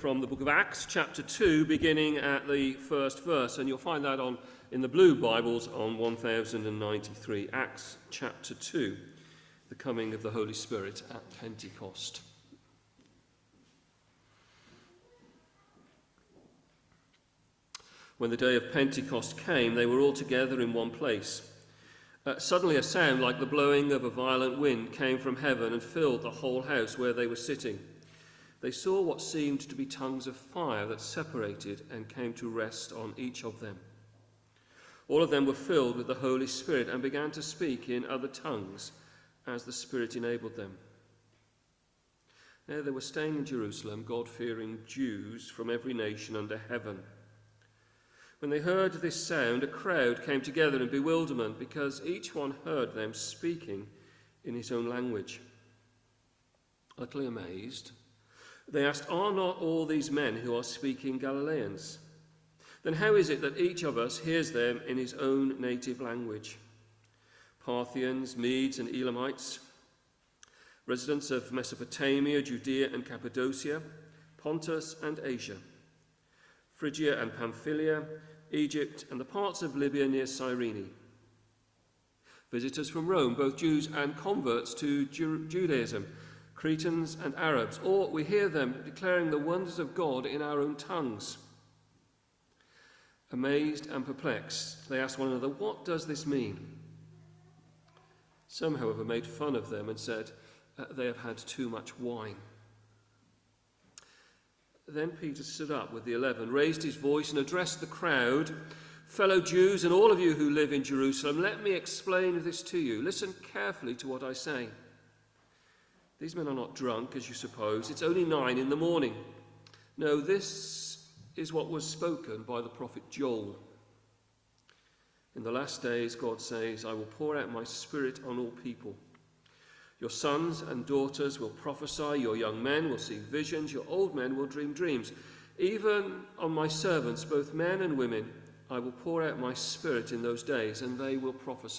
from the book of Acts, chapter 2, beginning at the first verse. And you'll find that in the blue Bibles on 1093. Acts chapter 2, the coming of the Holy Spirit at Pentecost. When the day of Pentecost came, they were all together in one place. Suddenly a sound like the blowing of a violent wind came from heaven and filled the whole house where they were sitting. They saw what seemed to be tongues of fire that separated and came to rest on each of them. All of them were filled with the Holy Spirit and began to speak in other tongues as the Spirit enabled them. There they were staying in Jerusalem, God-fearing Jews from every nation under heaven. When they heard this sound, a crowd came together in bewilderment because each one heard them speaking in his own language. Utterly amazed, they asked, "Are not all these men who are speaking Galileans? Then how is it that each of us hears them in his own native language? Parthians, Medes and Elamites, residents of Mesopotamia, Judea and Cappadocia, Pontus and Asia, Phrygia and Pamphylia, Egypt and the parts of Libya near Cyrene. Visitors from Rome, both Jews and converts to Judaism, Cretans and Arabs, or we hear them declaring the wonders of God in our own tongues." Amazed and perplexed, they asked one another, "What does this mean?" Some, however, made fun of them and said, "They have had too much wine." Then Peter stood up with the 11, raised his voice and addressed the crowd. "Fellow Jews and all of you who live in Jerusalem, let me explain this to you. Listen carefully to what I say. These men are not drunk, as you suppose. It's only 9 in the morning. No, this is what was spoken by the prophet Joel. In the last days, God says, I will pour out my spirit on all people. Your sons and daughters will prophesy, your young men will see visions, your old men will dream dreams. Even on my servants, both men and women, I will pour out my spirit in those days, and they will prophesy.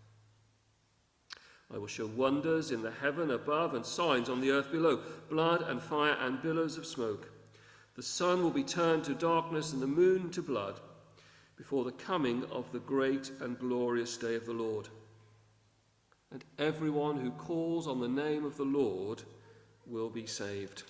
I will show wonders in the heaven above and signs on the earth below, blood and fire and billows of smoke. The sun will be turned to darkness and the moon to blood before the coming of the great and glorious day of the Lord. And everyone who calls on the name of the Lord will be saved."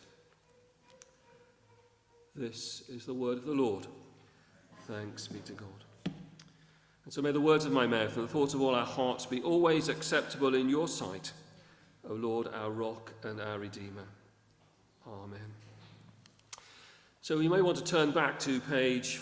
This is the word of the Lord. Thanks be to God. And so may the words of my mouth and the thoughts of all our hearts be always acceptable in your sight, O Lord, our rock and our Redeemer. Amen. So you may want to turn back to page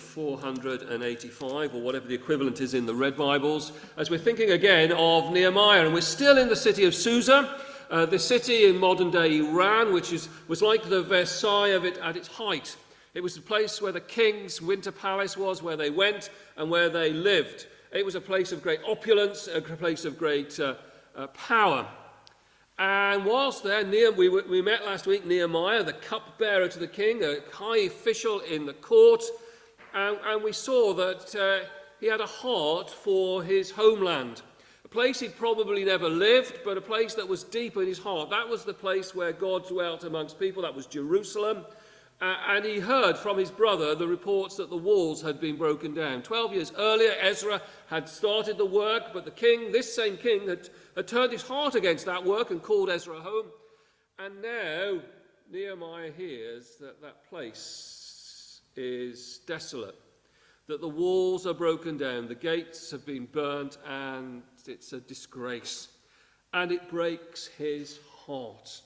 485, or whatever the equivalent is in the Red Bibles, as we're thinking again of Nehemiah. And we're still in the city of Susa, the city in modern-day Iran, which was like the Versailles of it at its height. It was the place where the king's winter palace was, where they went and where they lived. It was a place of great opulence, a place of great power. And whilst there, we met last week Nehemiah, the cupbearer to the king, a high official in the court, and we saw that he had a heart for his homeland, a place he'd probably never lived, but a place that was deep in his heart. That was the place where God dwelt amongst people. That was Jerusalem. And he heard from his brother the reports that the walls had been broken down. 12 years earlier, Ezra had started the work, but the king, this same king, had turned his heart against that work and called Ezra home. And now Nehemiah hears that that place is desolate, that the walls are broken down, the gates have been burnt, and it's a disgrace. And it breaks his heart.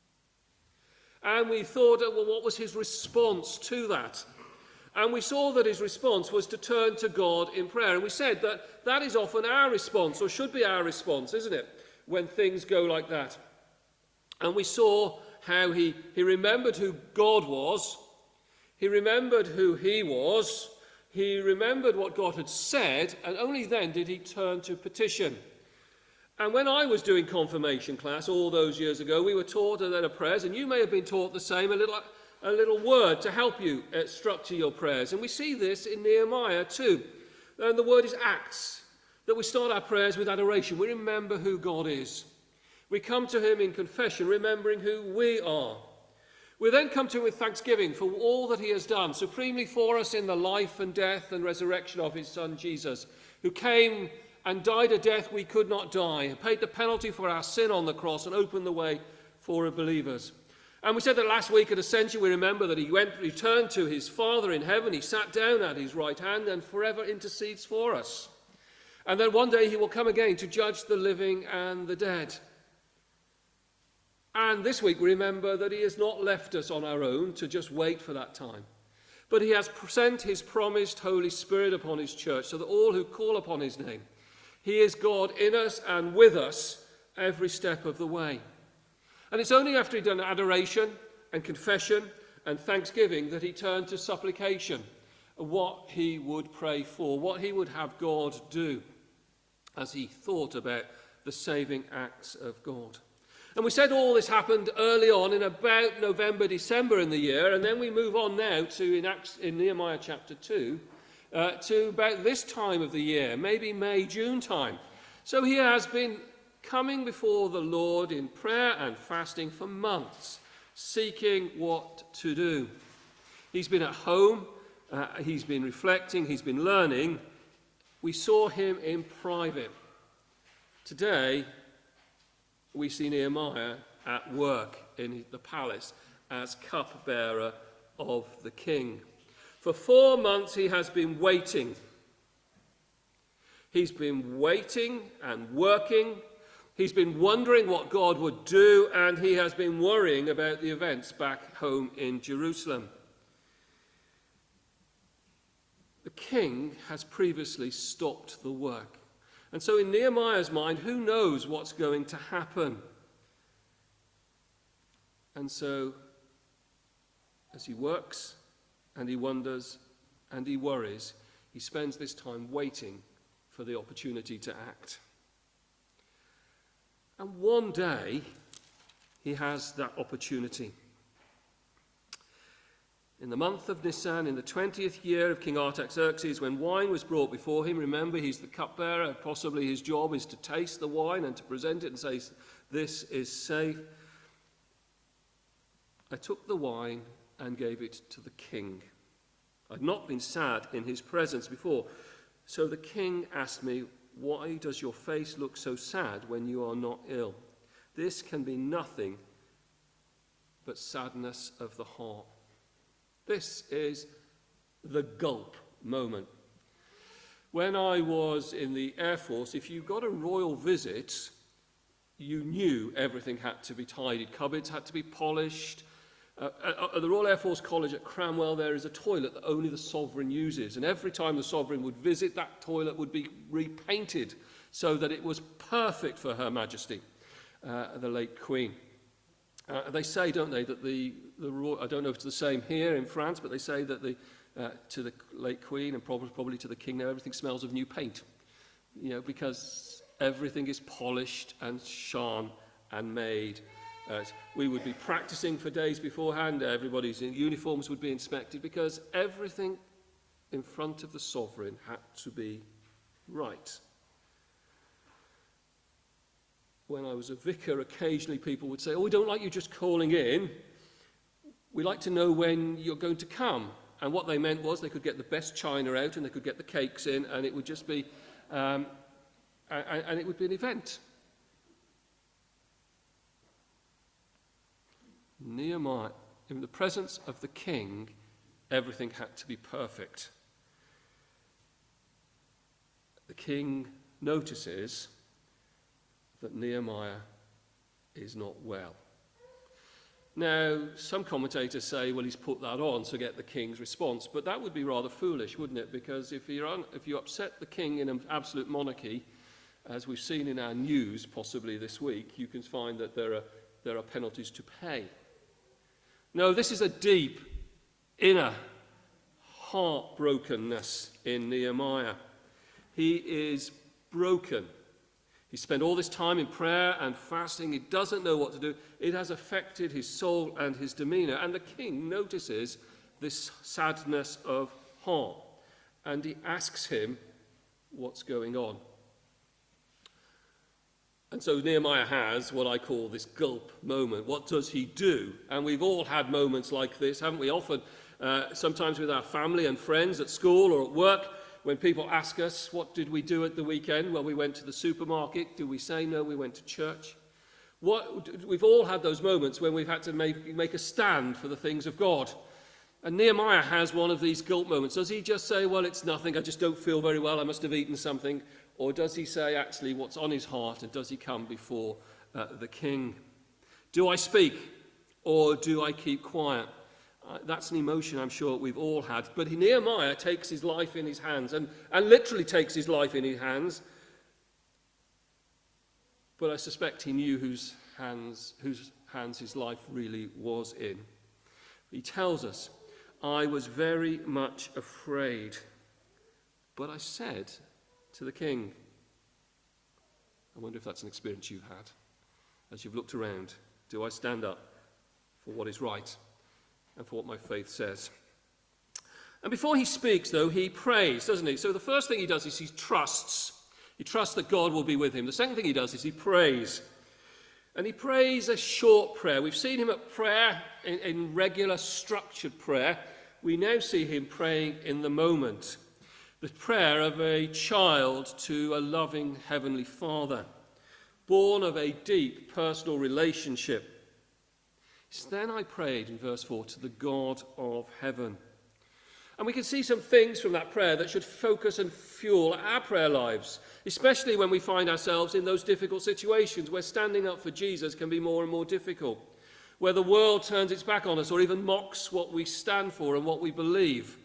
And we thought, well, what was his response to that? And we saw that his response was to turn to God in prayer. And we said that that is often our response, or should be our response, isn't it, when things go like that. And we saw how he remembered who God was. He remembered who he was. He remembered what God had said, and only then did he turn to petition. And when I was doing confirmation class all those years ago, we were taught then a prayers, and you may have been taught the same, a little word to help you structure your prayers. And we see this in Nehemiah too. And the word is acts, that we start our prayers with adoration. We remember who God is. We come to him in confession, remembering who we are. We then come to him with thanksgiving for all that he has done supremely for us in the life and death and resurrection of his son Jesus, who came and died a death we could not die, and paid the penalty for our sin on the cross and opened the way for believers. And we said that last week at Ascension, we remember that he returned to his Father in heaven, he sat down at his right hand and forever intercedes for us. And then one day he will come again to judge the living and the dead. And this week we remember that he has not left us on our own to just wait for that time, but he has sent his promised Holy Spirit upon his church so that all who call upon his name, he is God in us and with us every step of the way. And it's only after he'd done adoration and confession and thanksgiving that he turned to supplication, what he would pray for, what he would have God do as he thought about the saving acts of God. And we said all this happened early on in about November, December in the year, and then we move on now to, in Nehemiah chapter 2, to about this time of the year, maybe May, June time. So he has been coming before the Lord in prayer and fasting for months, seeking what to do. He's been at home, he's been reflecting, he's been learning. We saw him in private. Today, we see Nehemiah at work in the palace as cupbearer of the king. For 4 months he has been waiting. He's been waiting and working. He's been wondering what God would do, and he has been worrying about the events back home in Jerusalem. The king has previously stopped the work. And so in Nehemiah's mind, who knows what's going to happen? And so, as he works and he wonders and he worries, he spends this time waiting for the opportunity to act. And one day, he has that opportunity. In the month of Nisan, in the 20th year of King Artaxerxes, when wine was brought before him, remember he's the cupbearer, possibly his job is to taste the wine and to present it and say, this is safe. I took the wine and gave it to the king. I'd not been sad in his presence before. So the king asked me, why does your face look so sad when you are not ill? This can be nothing but sadness of the heart. This is the gulp moment. When I was in the Air Force, if you got a royal visit, you knew everything had to be tidied. Cupboards had to be polished. At the Royal Air Force College at Cranwell, there is a toilet that only the sovereign uses. And every time the sovereign would visit, that toilet would be repainted so that it was perfect for Her Majesty, the late Queen. They say, don't they, that the royal, I don't know if it's the same here in France, but they say that to the late Queen and probably to the King now, everything smells of new paint, because everything is polished and shone and made. We would be practicing for days beforehand. Everybody's uniforms would be inspected because everything in front of the sovereign had to be right. When I was a vicar, occasionally people would say, oh, we don't like you just calling in. We like to know when you're going to come. And what they meant was they could get the best china out and they could get the cakes in, and it would just be, and it would be an event. Nehemiah, in the presence of the king, everything had to be perfect. The king notices that Nehemiah is not well. Now, some commentators say, well, he's put that on to get the king's response, but that would be rather foolish, wouldn't it? Because if you upset the king in an absolute monarchy, as we've seen in our news possibly this week, you can find that there are penalties to pay. No, this is a deep, inner heartbrokenness in Nehemiah. He is broken. He spent all this time in prayer and fasting. He doesn't know what to do. It has affected his soul and his demeanor. And the king notices this sadness of heart. And he asks him what's going on. And so Nehemiah has what I call this gulp moment. What does he do? And we've all had moments like this, haven't we? Often, sometimes with our family and friends at school or at work, when people ask us, what did we do at the weekend? Well, we went to the supermarket. Do we say no? We went to church. We've all had those moments when we've had to make a stand for the things of God. And Nehemiah has one of these gulp moments. Does he just say, well, it's nothing, I just don't feel very well, I must have eaten something? Or does he say actually what's on his heart, and does he come before the king? Do I speak or do I keep quiet? That's an emotion I'm sure we've all had. But Nehemiah takes his life in his hands, and literally takes his life in his hands. But I suspect he knew whose hands his life really was in. He tells us, I was very much afraid, but I said to the king. I wonder if that's an experience you've had as you've looked around. Do I stand up for what is right and for what my faith says? And before he speaks, though, he prays, doesn't he? So the first thing he does is he trusts. He trusts that God will be with him. The second thing he does is he prays. And he prays a short prayer. We've seen him at prayer, in regular structured prayer. We now see him praying in the moment. The prayer of a child to a loving heavenly Father, born of a deep personal relationship. Then I prayed, in verse 4, to the God of heaven. And we can see some things from that prayer that should focus and fuel our prayer lives, especially when we find ourselves in those difficult situations where standing up for Jesus can be more and more difficult, where the world turns its back on us or even mocks what we stand for and what we believe.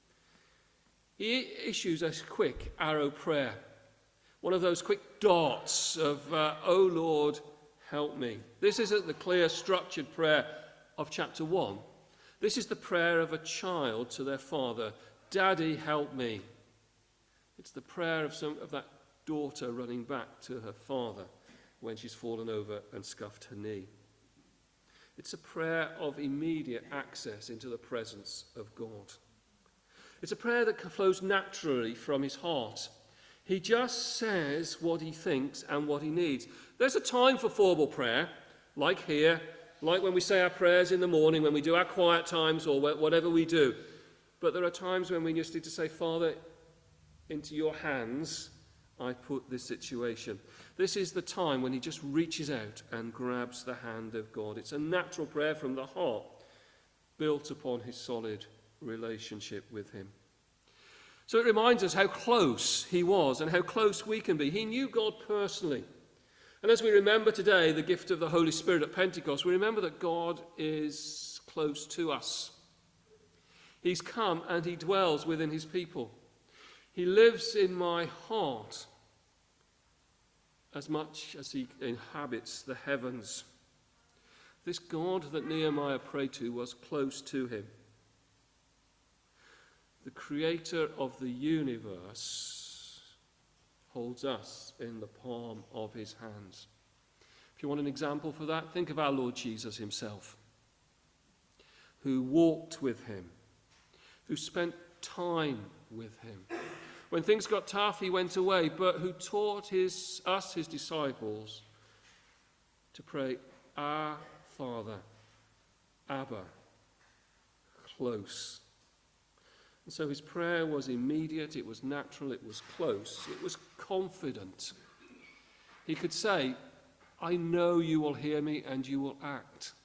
He issues a quick arrow prayer, one of those quick darts of, oh Lord, help me. This isn't the clear, structured prayer of chapter 1. This is the prayer of a child to their father, Daddy, help me. It's the prayer of that daughter running back to her father when she's fallen over and scuffed her knee. It's a prayer of immediate access into the presence of God. It's a prayer that flows naturally from his heart. He just says what he thinks and what he needs. There's a time for formal prayer, like here, like when we say our prayers in the morning, when we do our quiet times or whatever we do. But there are times when we just need to say, Father, into your hands I put this situation. This is the time when he just reaches out and grabs the hand of God. It's a natural prayer from the heart, built upon his solid relationship with him. So it reminds us how close he was and how close we can be. He knew God personally. And as we remember today the gift of the Holy Spirit at Pentecost, we remember that God is close to us. He's come and he dwells within his people. He lives in my heart as much as he inhabits the heavens. This God that Nehemiah prayed to was close to him. The creator of the universe holds us in the palm of his hands. If you want an example for that, think of our Lord Jesus himself, who walked with him, who spent time with him. When things got tough, he went away, but who taught us, his disciples, to pray, Our Father, Abba, close. And so his prayer was immediate, it was natural, it was close, it was confident. He could say, I know you will hear me and you will act.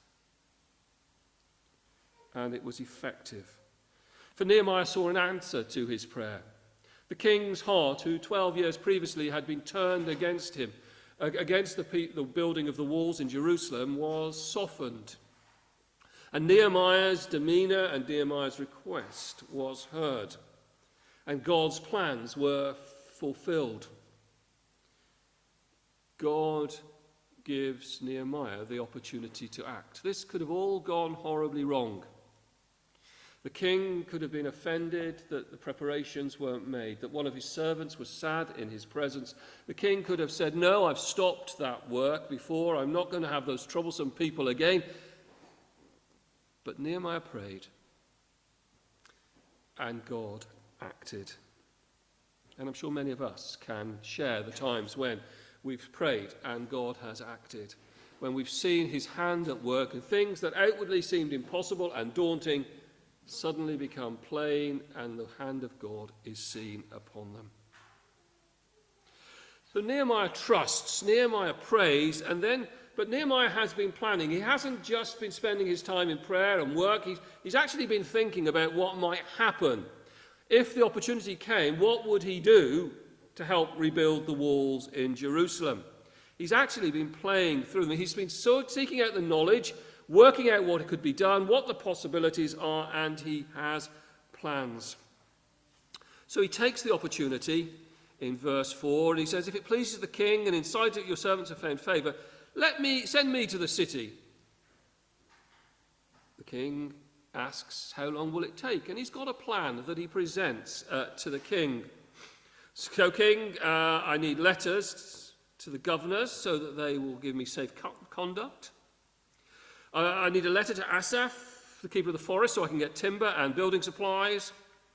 And it was effective. For Nehemiah saw an answer to his prayer. The king's heart, who 12 years previously had been turned against him, against the building of the walls in Jerusalem, was softened. And Nehemiah's demeanor and Nehemiah's request was heard. And God's plans were fulfilled. God gives Nehemiah the opportunity to act. This could have all gone horribly wrong. The king could have been offended that the preparations weren't made, that one of his servants was sad in his presence. The king could have said, no, I've stopped that work before. I'm not going to have those troublesome people again. But Nehemiah prayed, and God acted. And I'm sure many of us can share the times when we've prayed and God has acted. When we've seen his hand at work and things that outwardly seemed impossible and daunting suddenly become plain and the hand of God is seen upon them. So Nehemiah trusts, Nehemiah prays, but Nehemiah has been planning. He hasn't just been spending his time in prayer and work. He's actually been thinking about what might happen. If the opportunity came, what would he do to help rebuild the walls in Jerusalem? He's actually been playing through them. He's been seeking out the knowledge, working out what could be done, what the possibilities are, and he has plans. So he takes the opportunity in verse 4, and he says, "If it pleases the king, and in sight that your servants have found favour, send me to the city." The king asks, "How long will it take?" And he's got a plan that he presents to the king. "So, king, I need letters to the governors so that they will give me safe conduct. I need a letter to Asaph, the keeper of the forest, so I can get timber and building supplies.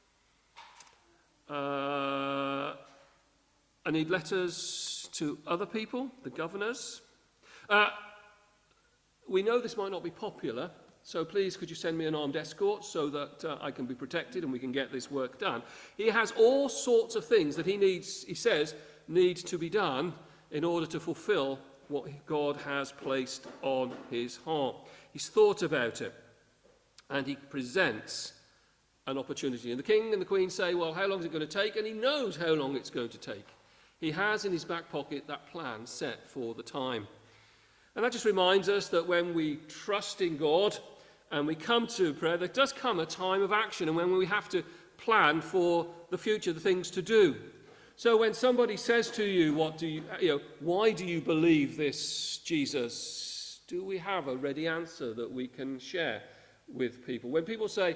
I need letters to other people, the governors. We know this might not be popular, so please could you send me an armed escort so that I can be protected and we can get this work done." He has all sorts of things that he says, need to be done in order to fulfill what God has placed on his heart. He's thought about it, and he presents an opportunity. And the king and the queen say, "Well, how long is it going to take?" And he knows how long it's going to take. He has in his back pocket that plan set for the time. And that just reminds us that when we trust in God and we come to prayer, there does come a time of action, and when we have to plan for the future, the things to do. So when somebody says to you, "Why do you believe this Jesus?" do we have a ready answer that we can share with people? When people say,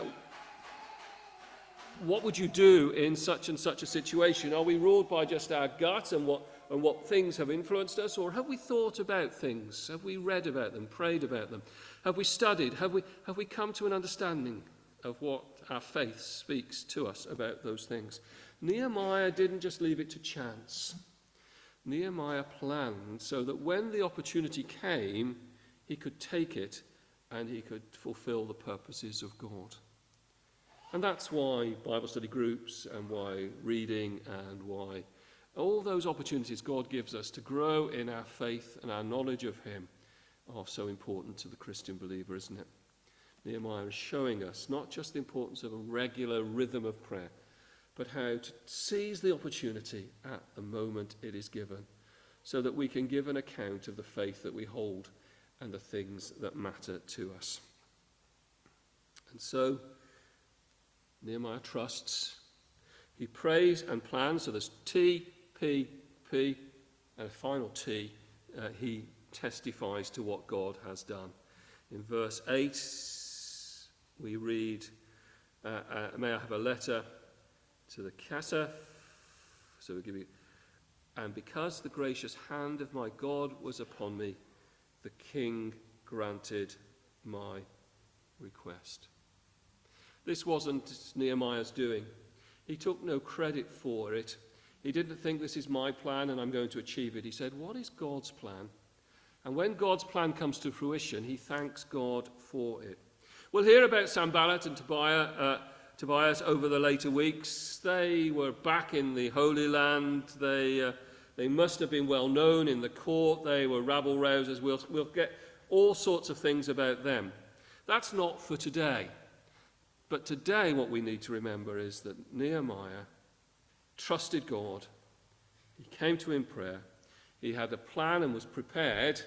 "What would you do in such and such a situation?" are we ruled by just our gut and what things have influenced us, or have we thought about things? Have we read about them, prayed about them? Have we studied? Have we come to an understanding of what our faith speaks to us about those things? Nehemiah didn't just leave it to chance. Nehemiah planned so that when the opportunity came, he could take it and he could fulfill the purposes of God. And that's why Bible study groups and why reading and why all those opportunities God gives us to grow in our faith and our knowledge of him are so important to the Christian believer, isn't it? Nehemiah is showing us not just the importance of a regular rhythm of prayer, but how to seize the opportunity at the moment it is given, so that we can give an account of the faith that we hold and the things that matter to us. And so, Nehemiah trusts. He prays and plans. So there's T, P, P, and a final T. He testifies to what God has done. In verse 8, we read, "May I have a letter to the Asaph?" So we give you, "And because the gracious hand of my God was upon me, the king granted my request." This wasn't Nehemiah's doing. He took no credit for it. He didn't think, "This is my plan and I'm going to achieve it." He said, "What is God's plan?" And when God's plan comes to fruition, he thanks God for it. We'll hear about Sanballat and Tobias over the later weeks. They were back in the Holy Land. They must have been well known in the court. They were rabble-rousers. We'll get all sorts of things about them. That's not for today. But today what we need to remember is that Nehemiah trusted God. He came to him in prayer. He had a plan and was prepared.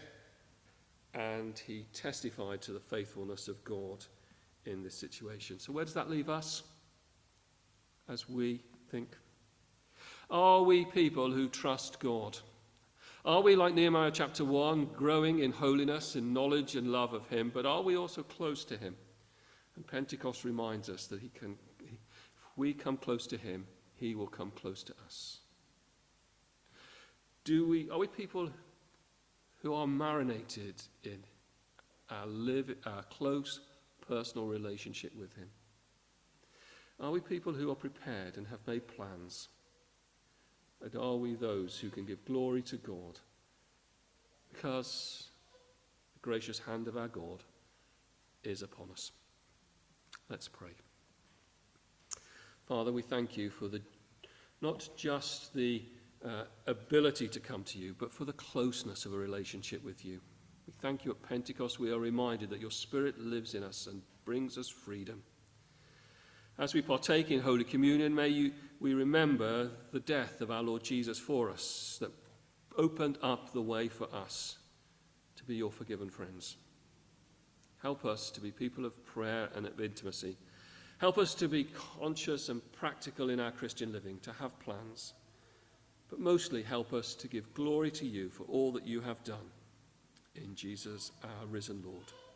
And he testified to the faithfulness of God in this situation. So where does that leave us as we think? Are we people who trust God? Are we, like Nehemiah chapter 1, growing in holiness, in knowledge and love of him, but are we also close to him? And Pentecost reminds us that if we come close to him, he will come close to us. Are we people who are marinated in our close personal relationship with him? Are we people who are prepared and have made plans And are we those who can give glory to God? Because the gracious hand of our God is upon us. Let's pray. Father, we thank you for not just the ability to come to you, but for the closeness of a relationship with you. We thank you at Pentecost we are reminded that your Spirit lives in us and brings us freedom. As we partake in Holy Communion, we remember the death of our Lord Jesus for us, that opened up the way for us to be your forgiven friends. Help us to be people of prayer and of intimacy. Help us to be conscious and practical in our Christian living, to have plans. But mostly help us to give glory to you for all that you have done. In Jesus, our risen Lord.